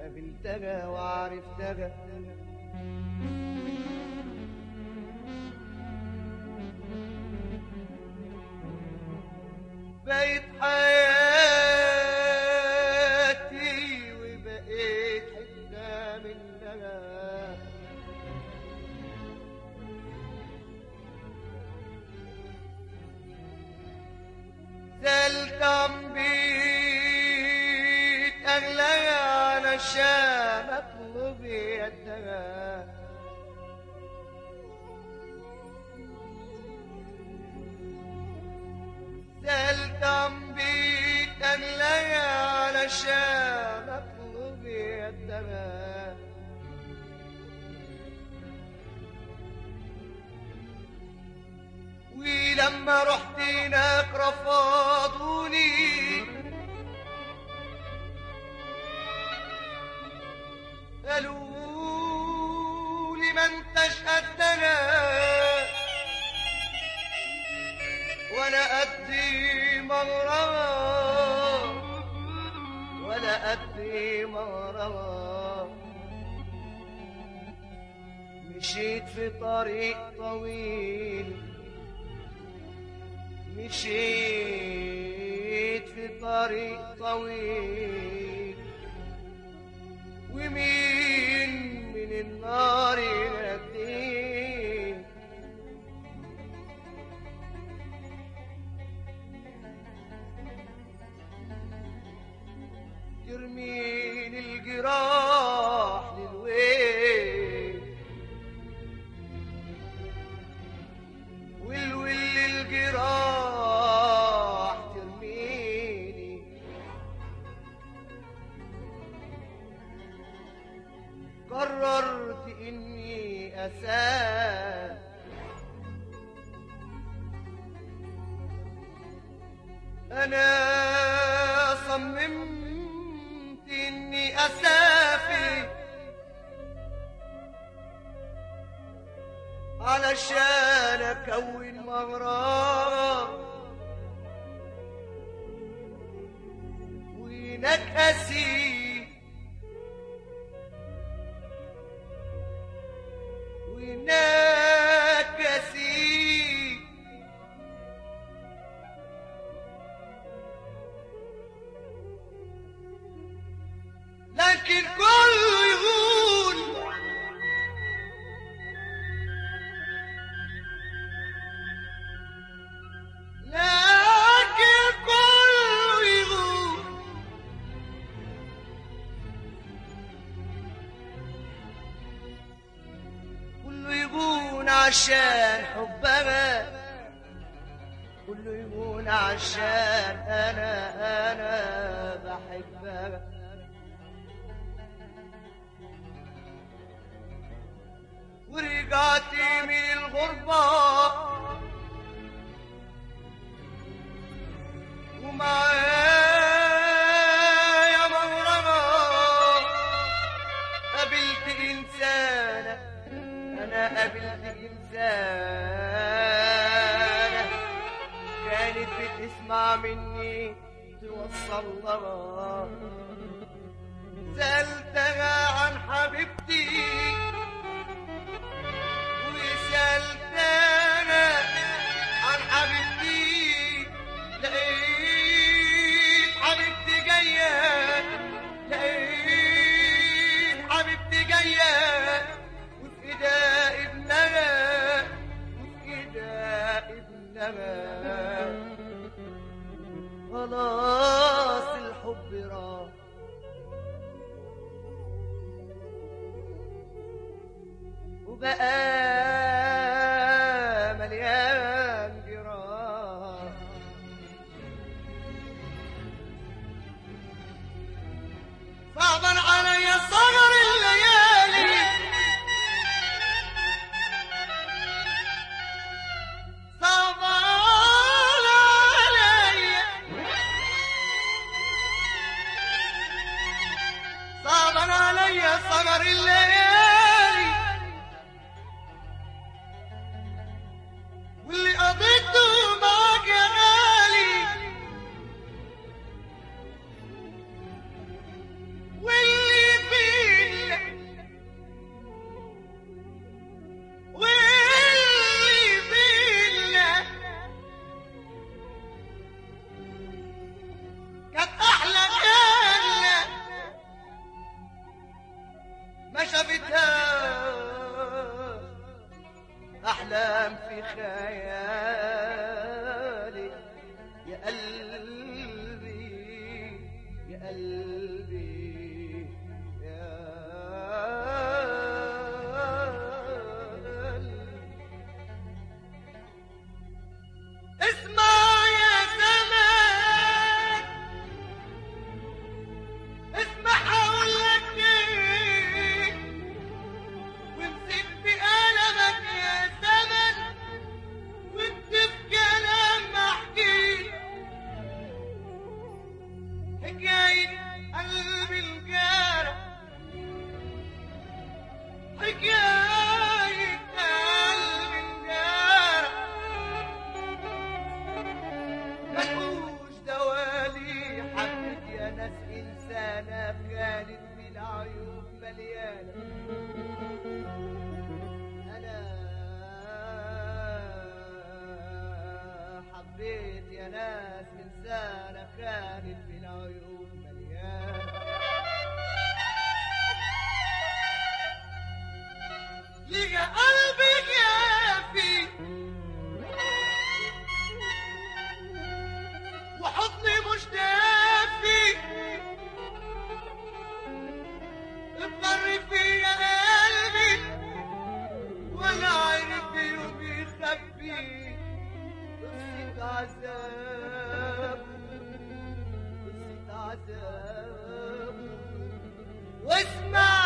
قابلتها وعرفتها بقيت حياتي وبقيت حتة منها زلت عم بيت أغلى علشان أطلب يدها زلت عم بيت أغلى علشان أطلب يدها ولما رحت هناك رفضوني قالوا لي ما انتش قدنا ولا قدي مغرمة ولا قدي مغرمة مشيت في طريق طويل مشيت في طريق طويل ومين من النار يناديني ترميني الجراح للويل والويل الجراح ترميني قررت اني اساء انا صممت اني اسافر علشان اكون مغرب وهناك اسير وهناك اسير لكن كله يقول لكن كله يقول كله يقول عشان حبها كله يقول عشان انا بحبها ورجعت من الغربة ومعايا مغرمة قابلت إنسانة أنا قابلت إنسانة كانت بتسمع مني توصل لها سألتها عن حبيبتي وسألتها عن حبيبتي لقيت حبيبتي جاية لقيت حبيبتي جاية وفي ايدها ابنها وفي ايدها ابنها خلاص الحب راح وبقى مليان جراح صعبا علي صغر الليالي صعبا علي صعبا علي صغر الليالي أحلام في خيالي يا قلبي يا قلبي يا قلبي. اسمع يا زمان اسمع هقولك ايه وامسك بقلمك يا زمن واكتب كلام محكي حكاية قلبي الجارح حكاية قلبي الجارح ملقوش دوالي حبت يا ناس إنسانة كانت بالعيوب مليانة أنا حبيت يا ناس إنسانة كانت بالعيوب مليانة لقى قلبي جافي وحضني مش دافي اضطر فيا قلبي ولا عارف يوم يخبي قصة عذاب قصة عذاب واسمع